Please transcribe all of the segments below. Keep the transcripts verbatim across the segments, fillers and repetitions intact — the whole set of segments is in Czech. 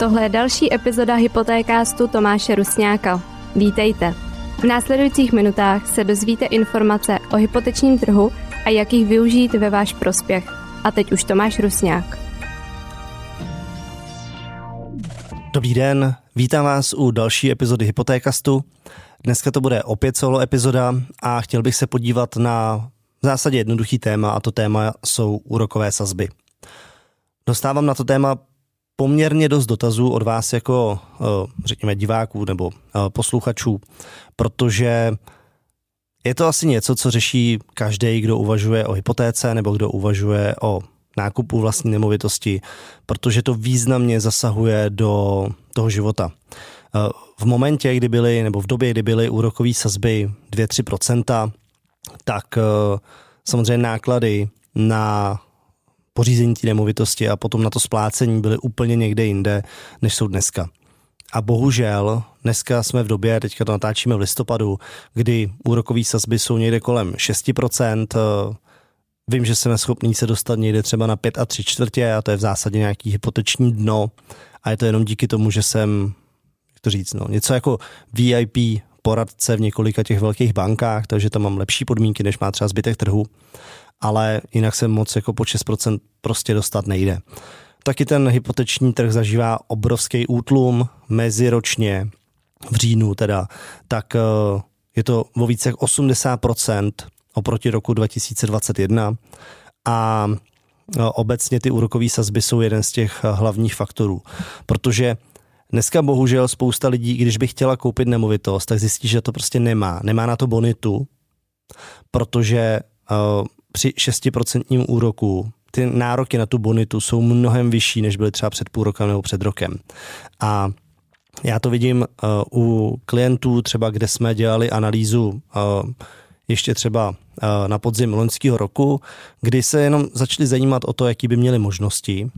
Tohle je další epizoda Hypotékástu Tomáše Rusňáka. Vítejte. V následujících minutách se dozvíte informace o hypotečním trhu a jak jich využít ve váš prospěch. A teď už Tomáš Rusňák. Dobrý den, vítám vás u další epizody Hypotékastu. Dneska to bude opět solo epizoda a chtěl bych se podívat na v zásadě jednoduchý téma, a to téma jsou úrokové sazby. Dostávám na to téma poměrně dost dotazů od vás jako, řekněme, diváků nebo posluchačů, protože je to asi něco, co řeší každý, kdo uvažuje o hypotéce nebo kdo uvažuje o nákupu vlastní nemovitosti, protože to významně zasahuje do toho života. V momentě, kdy byly, nebo v době, kdy byly úrokové sazby dvě až tři procenta, tak samozřejmě náklady na pořízení té nemovitosti a potom na to splácení byly úplně někde jinde, než jsou dneska. A bohužel dneska jsme v době, teďka to natáčíme v listopadu, kdy úrokové sazby jsou někde kolem šest procent. Vím, že jsme schopní se dostat někde třeba na pět a tři čtvrtě a to je v zásadě nějaký hypoteční dno a je to jenom díky tomu, že jsem, jak to říct, no, něco jako V I P poradce v několika těch velkých bankách, takže tam mám lepší podmínky, než má třeba zbytek trhu, ale jinak se moc jako po šest procent prostě dostat nejde. Taky ten hypoteční trh zažívá obrovský útlum meziročně v říjnu teda, tak je to o více jak osmdesát procent oproti roku dva tisíce dvacet jedna a obecně ty úrokové sazby jsou jeden z těch hlavních faktorů, protože dneska bohužel spousta lidí, když by chtěla koupit nemovitost, tak zjistí, že to prostě nemá. Nemá na to bonitu, protože uh, při šestiprocentním úroku ty nároky na tu bonitu jsou mnohem vyšší, než byly třeba před půl rokem nebo před rokem. A já to vidím uh, u klientů třeba, kde jsme dělali analýzu uh, ještě třeba uh, na podzim loňského roku, kdy se jenom začali zajímat o to, jaký by měli možnosti.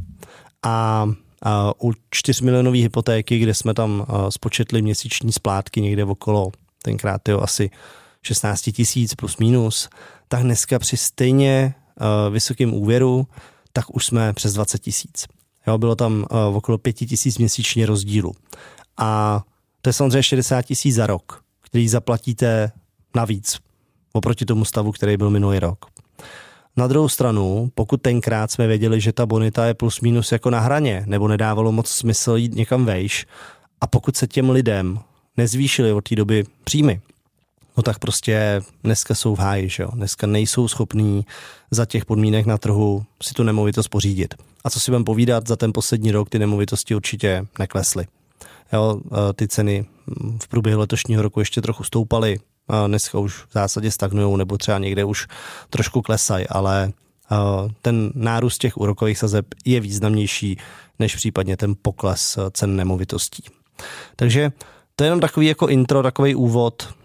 A Uh, u čtyřmilionové hypotéky, kde jsme tam uh, spočetli měsíční splátky někde okolo, tenkrát jo, asi šestnáct tisíc plus minus, tak dneska při stejně uh, vysokém úvěru, tak už jsme přes dvacet tisíc. Jo, bylo tam uh, okolo pět tisíc měsíčně rozdílu. A to je samozřejmě šedesát tisíc za rok, který zaplatíte navíc oproti tomu stavu, který byl minulý rok. Na druhou stranu, pokud tenkrát jsme věděli, že ta bonita je plus minus jako na hraně, nebo nedávalo moc smysl jít někam vejš, a pokud se těm lidem nezvýšily od té doby příjmy, no tak prostě dneska jsou v háji, že jo? Dneska nejsou schopní za těch podmínek na trhu si tu nemovitost pořídit. A co si budeme povídat, za ten poslední rok ty nemovitosti určitě neklesly. Jo, ty ceny v průběhu letošního roku ještě trochu stoupaly, a dneska už v zásadě stagnujou nebo třeba někde už trošku klesají, ale ten nárůst těch úrokových sazeb je významnější než případně ten pokles cen nemovitostí. Takže to je jenom takový jako intro, takový úvod.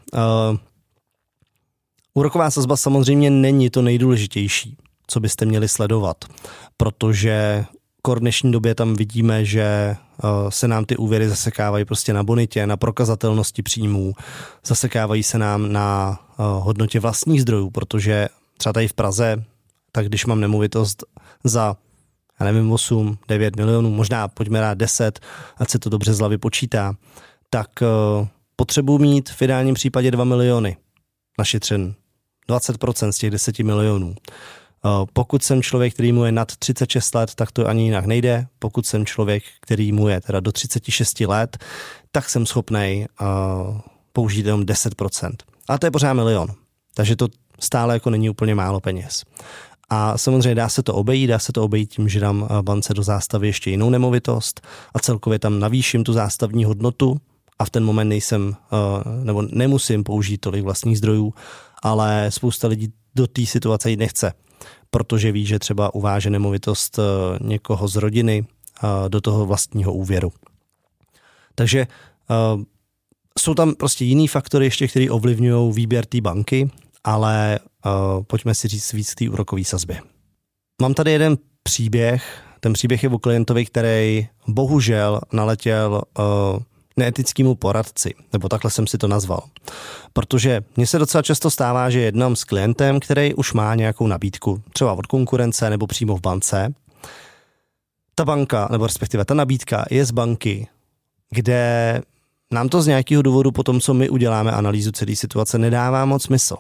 Úroková sazba samozřejmě není to nejdůležitější, co byste měli sledovat, protože v dnešní době tam vidíme, že se nám ty úvěry zasekávají prostě na bonitě, na prokazatelnosti příjmů, zasekávají se nám na hodnotě vlastních zdrojů, protože třeba tady v Praze, tak když mám nemovitost za, já nevím, osm, devět milionů, možná pojďme dát deset, ať se to dobře z hlavy počítá, tak potřebuji mít v ideálním případě dva miliony našetřen, dvacet procent z těch deseti milionů. Pokud jsem člověk, který mu je nad třicet šest let, tak to ani jinak nejde. Pokud jsem člověk, který mu je teda do třicet šest let, tak jsem schopnej uh, použít jenom deset procent. A to je pořád milion. Takže to stále jako není úplně málo peněz. A samozřejmě dá se to obejít, dá se to obejít tím, že dám bance do zástavy ještě jinou nemovitost a celkově tam navýším tu zástavní hodnotu a v ten moment nejsem, uh, nebo nemusím použít tolik vlastních zdrojů, ale spousta lidí do té situace jít nechce, protože ví, že třeba uváže nemovitost někoho z rodiny do toho vlastního úvěru. Takže uh, jsou tam prostě jiný faktory ještě, které ovlivňují výběr té banky, ale uh, pojďme si říct víc té úrokové sazby. Mám tady jeden příběh, ten příběh je o klientovi, který bohužel naletěl uh, neetickému poradci, nebo takhle jsem si to nazval. Protože mně se docela často stává, že jednám s klientem, který už má nějakou nabídku, třeba od konkurence nebo přímo v bance, ta banka, nebo respektive ta nabídka je z banky, kde nám to z nějakého důvodu po tom, co my uděláme analýzu celé situace, nedává moc smysl.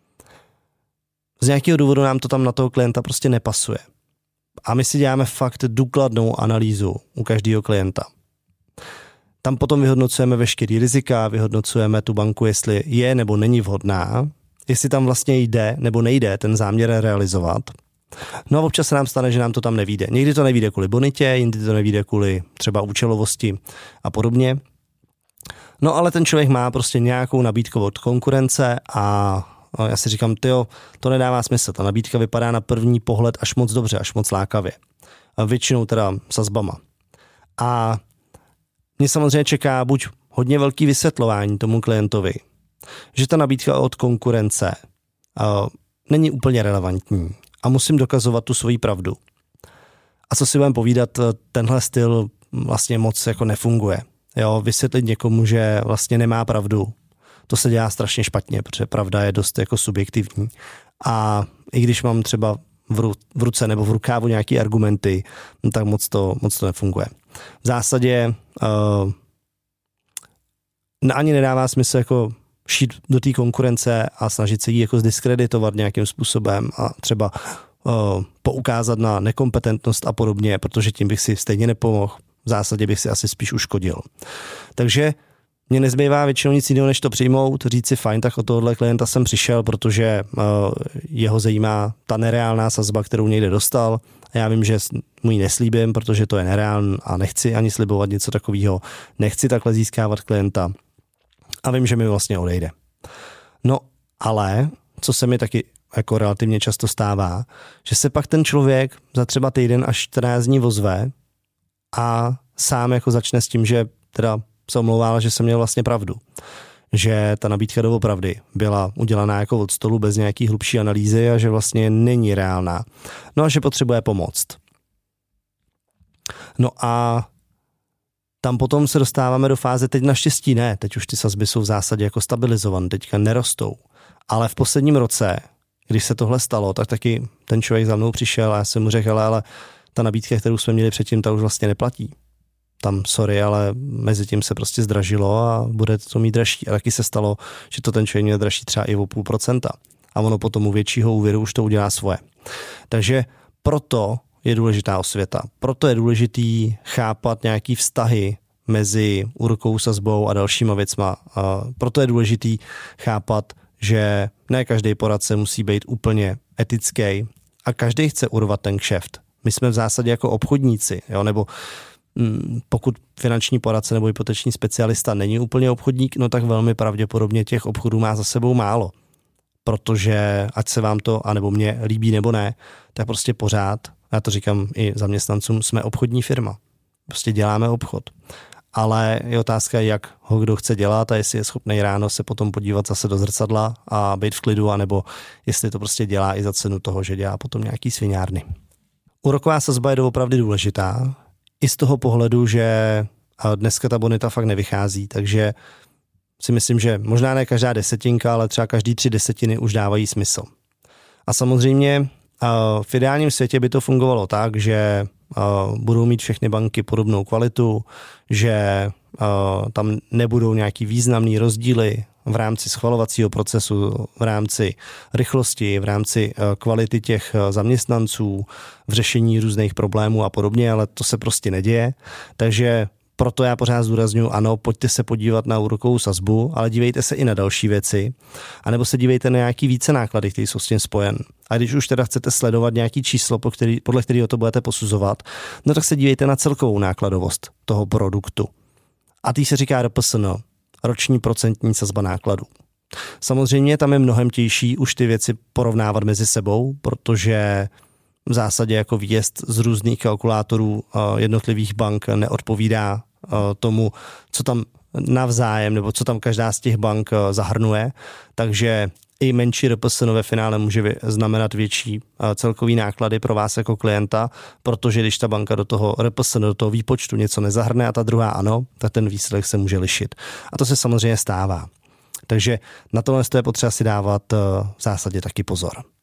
Z nějakého důvodu nám to tam na toho klienta prostě nepasuje. A my si děláme fakt důkladnou analýzu u každého klienta. Tam potom vyhodnocujeme veškerý rizika, vyhodnocujeme tu banku, jestli je nebo není vhodná, jestli tam vlastně jde nebo nejde ten záměr realizovat. No a občas se nám stane, že nám to tam nevyjde. Někdy to nevyjde kvůli bonitě, jindy to nevyjde kvůli třeba účelovosti a podobně. No ale ten člověk má prostě nějakou nabídku od konkurence a já si říkám, tyjo, to nedává smysl. Ta nabídka vypadá na první pohled až moc dobře, až moc lákavě. A většinou teda sazbama. A mě samozřejmě čeká buď hodně velký vysvětlování tomu klientovi, že ta nabídka od konkurence uh, není úplně relevantní a musím dokazovat tu svoji pravdu. A co si budeme povídat, tenhle styl vlastně moc jako nefunguje. Jo, vysvětlit někomu, že vlastně nemá pravdu, to se dělá strašně špatně, protože pravda je dost jako subjektivní. A i když mám třeba v, ru, v ruce nebo v rukávu nějaké argumenty, no tak moc to, moc to nefunguje. V zásadě uh, ani nedává smysl jako šít do té konkurence a snažit se jí jako zdiskreditovat nějakým způsobem a třeba uh, poukázat na nekompetentnost a podobně, protože tím bych si stejně nepomohl. V zásadě bych si asi spíš uškodil. Takže mně nezbývá většinou nic jiného, než to přijmout, říct si fajn, tak od tohohle klienta jsem přišel, protože uh, jeho zajímá ta nereálná sazba, kterou někde dostal. A já vím, že mu ji neslíbím, protože to je nereálný a nechci ani slibovat něco takového. Nechci takhle získávat klienta. A vím, že mi vlastně odejde. No ale, co se mi taky jako relativně často stává, že se pak ten člověk za třeba týden až čtrnáct dní ozve a sám jako začne s tím, že teda se omlouvá, že jsem měl vlastně pravdu. Že ta nabídka doopravdy byla udělaná jako od stolu bez nějaký hlubší analýzy a že vlastně není reálná. No a že potřebuje pomoct. No a tam potom se dostáváme do fáze, teď naštěstí ne, teď už ty sazby jsou v zásadě jako stabilizované, teďka nerostou. Ale v posledním roce, když se tohle stalo, tak taky ten člověk za mnou přišel a já jsem mu řekl, ale, ale ta nabídka, kterou jsme měli předtím, ta už vlastně neplatí. Tam sorry, ale mezi tím se prostě zdražilo a bude to mít dražší. A taky se stalo, že to ten člověk měl dražší třeba i o půl procenta. A ono potom u většího úvěru už to udělá svoje. Takže proto je důležitá osvěta. Proto je důležitý chápat nějaký vztahy mezi úrokovou sazbou a dalšíma věcma. A proto je důležitý chápat, že ne každý poradce musí být úplně etický a každý chce urvat ten kšeft. My jsme v zásadě jako obchodníci, jo, nebo pokud finanční poradce nebo hypoteční specialista není úplně obchodník, no tak velmi pravděpodobně těch obchodů má za sebou málo. Protože ať se vám to, anebo mě líbí nebo ne, tak prostě pořád, já to říkám i zaměstnancům, jsme obchodní firma. Prostě děláme obchod. Ale je otázka, jak ho kdo chce dělat a jestli je schopný ráno se potom podívat zase do zrcadla a být v klidu, anebo jestli to prostě dělá i za cenu toho, že dělá potom nějaký sviňárny. Úroková sazba je doopravdy důležitá, i z toho pohledu, že dneska ta bonita fakt nevychází, takže si myslím, že možná ne každá desetinka, ale třeba každý tři desetiny už dávají smysl. A samozřejmě v ideálním světě by to fungovalo tak, že budou mít všechny banky podobnou kvalitu, že tam nebudou nějaký významný rozdíly v rámci schvalovacího procesu, v rámci rychlosti, v rámci kvality těch zaměstnanců, v řešení různých problémů a podobně, ale to se prostě neděje. Takže proto já pořád zdůrazňuji, ano, pojďte se podívat na úrokovou sazbu, ale dívejte se i na další věci, anebo se dívejte na nějaký více náklady, které jsou s tím spojen. A když už teda chcete sledovat nějaký číslo, podle kterého to budete posuzovat, no tak se dívejte na celkovou nákladovost toho produktu. A tý se říká R P S N, roční procentní sazba nákladů. Samozřejmě tam je mnohem těžší už ty věci porovnávat mezi sebou, protože v zásadě jako výjezd z různých kalkulátorů jednotlivých bank neodpovídá tomu, co tam navzájem, nebo co tam každá z těch bank zahrnuje, takže i menší R P S N ve finále může znamenat větší celkový náklady pro vás jako klienta, protože když ta banka do toho R P S N, do toho výpočtu něco nezahrne a ta druhá ano, tak ten výsledek se může lišit. A to se samozřejmě stává. Takže na tohle je potřeba si dávat v zásadě taky pozor.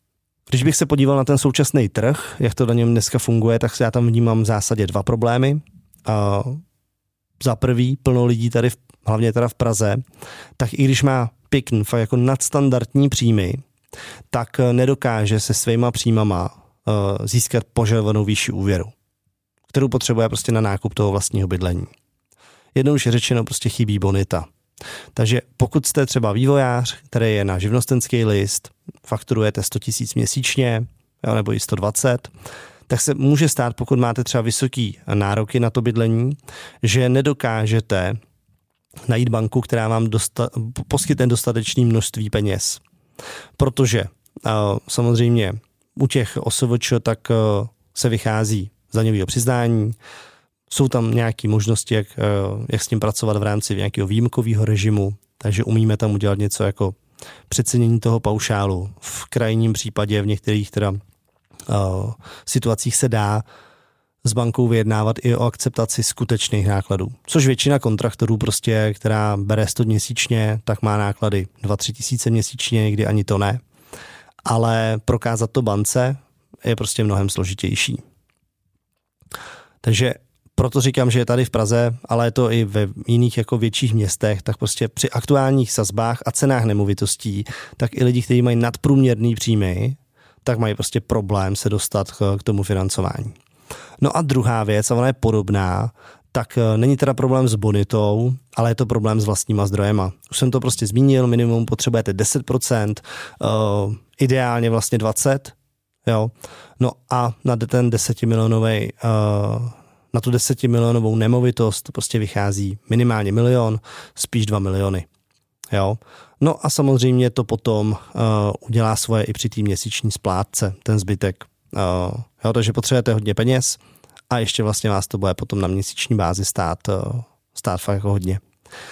Když bych se podíval na ten současný trh, jak to na něm dneska funguje, tak já tam vnímám v zásadě dva problémy. Uh, za prvý, plno lidí tady, v, hlavně teda v Praze, tak i když má pěkný, fakt jako nadstandardní příjmy, tak nedokáže se svýma příjmama uh, získat požadovanou výši úvěru, kterou potřebuje prostě na nákup toho vlastního bydlení. Jednoduše řečeno prostě chybí bonita. Takže pokud jste třeba vývojář, který je na živnostenský list, fakturujete sto tisíc měsíčně, jo, nebo i sto dvacet, tak se může stát, pokud máte třeba vysoký nároky na to bydlení, že nedokážete najít banku, která vám dosta- poskytne dostatečné množství peněz. Protože uh, samozřejmě u těch O S V Č tak uh, se vychází z daňového přiznání, jsou tam nějaké možnosti, jak, uh, jak s tím pracovat v rámci nějakého výjimkového režimu, takže umíme tam udělat něco jako přecenění toho paušálu. V krajním případě v některých teda uh, situacích se dá s bankou vyjednávat i o akceptaci skutečných nákladů. Což většina kontraktorů prostě, která bere sto měsíčně, tak má náklady dva tři tisíce měsíčně, někdy ani to ne. Ale prokázat to bance je prostě mnohem složitější. Takže proto říkám, že je tady v Praze, ale je to i ve jiných jako větších městech, tak prostě při aktuálních sazbách a cenách nemovitostí, tak i lidi, kteří mají nadprůměrný příjmy, tak mají prostě problém se dostat k tomu financování. No a druhá věc, a ona je podobná, tak není teda problém s bonitou, ale je to problém s vlastníma zdrojema. Už jsem to prostě zmínil, minimum potřebujete deset procent, uh, ideálně vlastně dvacet procent, jo. No a na ten desetimilionový, uh, na tu desetimilionovou nemovitost prostě vychází minimálně milion, spíš dva miliony, jo. No a samozřejmě to potom uh, udělá svoje i při té měsíční splátce, ten zbytek. Uh, jo, takže potřebujete hodně peněz a ještě vlastně vás to bude potom na měsíční bázi stát, uh, stát fakt jako hodně.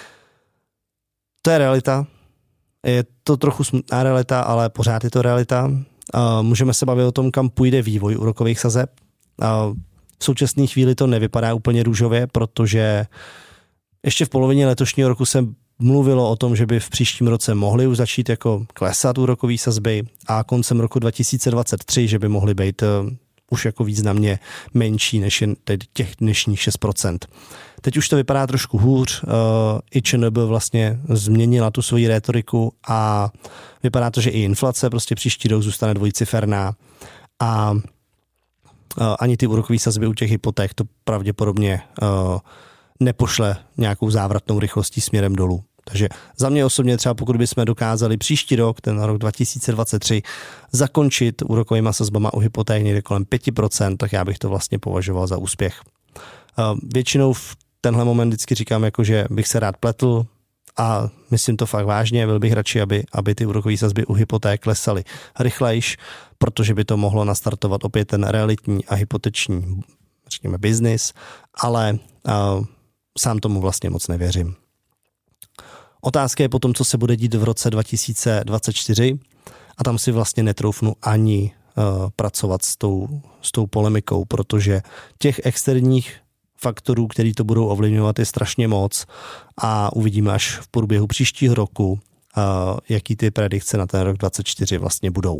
To je realita. Je to trochu smutná realita, ale pořád je to realita. Uh, můžeme se bavit o tom, kam půjde vývoj úrokových sazeb. Uh, v současné chvíli to nevypadá úplně růžově, protože ještě v polovině letošního roku se mluvilo o tom, že by v příštím roce mohly už začít jako klesat úrokové sazby a koncem roku dva tisíce dvacet tři, že by mohly být uh, už jako významně menší než je těch dnešních šest procent. Teď už to vypadá trošku hůř. Uh, I Č N B vlastně změnila tu svoji rétoriku a vypadá to, že i inflace prostě příští rok zůstane dvojciferná a uh, ani ty úrokové sazby u těch hypoték to pravděpodobně uh, nepošle nějakou závratnou rychlostí směrem dolů. Takže za mě osobně třeba pokud bychom dokázali příští rok, ten rok dva tisíce dvacet tři, zakončit úrokovýma sazbama u hypoték někde kolem pět procent, tak já bych to vlastně považoval za úspěch. Většinou v tenhle moment vždycky říkám, jako, že bych se rád pletl a myslím to fakt vážně, byl bych radši, aby, aby ty úrokové sazby u hypoték klesaly rychlejš, protože by to mohlo nastartovat opět ten realitní a hypoteční, řekněme, biznis, ale uh, sám tomu vlastně moc nevěřím. Otázka je potom, co se bude dít v roce dva tisíce dvacet čtyři a tam si vlastně netroufnu ani uh, pracovat s tou, s tou polemikou, protože těch externích faktorů, který to budou ovlivňovat, je strašně moc a uvidíme až v průběhu příštího roku, uh, jaký ty predikce na ten rok dvacet čtyři vlastně budou.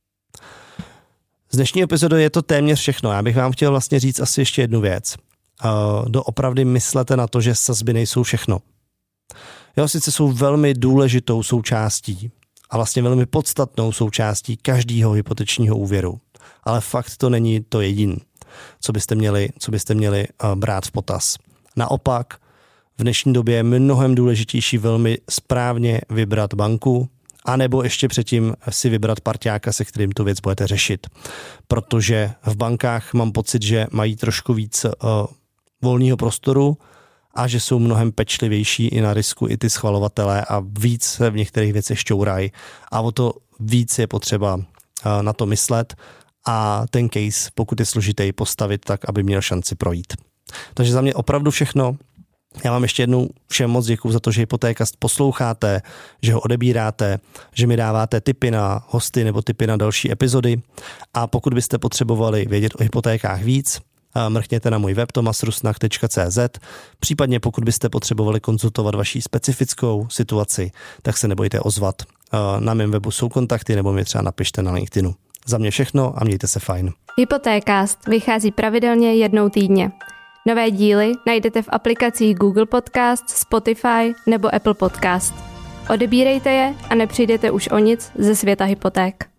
Z dnešní epizody je to téměř všechno. Já bych vám chtěl vlastně říct asi ještě jednu věc. Uh, doopravdy myslete na to, že sazby nejsou všechno. Jo, sice jsou velmi důležitou součástí a vlastně velmi podstatnou součástí každého hypotečního úvěru, ale fakt to není to jediné, co byste měli, co byste měli uh, brát v potaz. Naopak, v dnešní době je mnohem důležitější velmi správně vybrat banku, anebo ještě předtím si vybrat parťáka, se kterým tu věc budete řešit. Protože v bankách mám pocit, že mají trošku víc uh, volného prostoru a že jsou mnohem pečlivější i na risku i ty schvalovatelé a víc se v některých věcech šťourají. A o to víc je potřeba uh, na to myslet a ten case, pokud je složitý, postavit tak, aby měl šanci projít. Takže za mě opravdu všechno. Já vám ještě jednou všem moc děkuju za to, že Hypotékast posloucháte, že ho odebíráte, že mi dáváte tipy na hosty nebo tipy na další epizody. A pokud byste potřebovali vědět o hypotékách víc, mrkněte na můj web tomas rusnach tečka cé zet. Případně pokud byste potřebovali konzultovat vaši specifickou situaci, tak se nebojte ozvat. Na mém webu jsou kontakty nebo mi třeba napište na LinkedInu. Za mě všechno a mějte se fajn. Hypotékast vychází pravidelně jednou týdně. Nové díly najdete v aplikacích Google Podcast, Spotify nebo Apple Podcast. Odebírejte je a nepřijdete už o nic ze světa hypoték.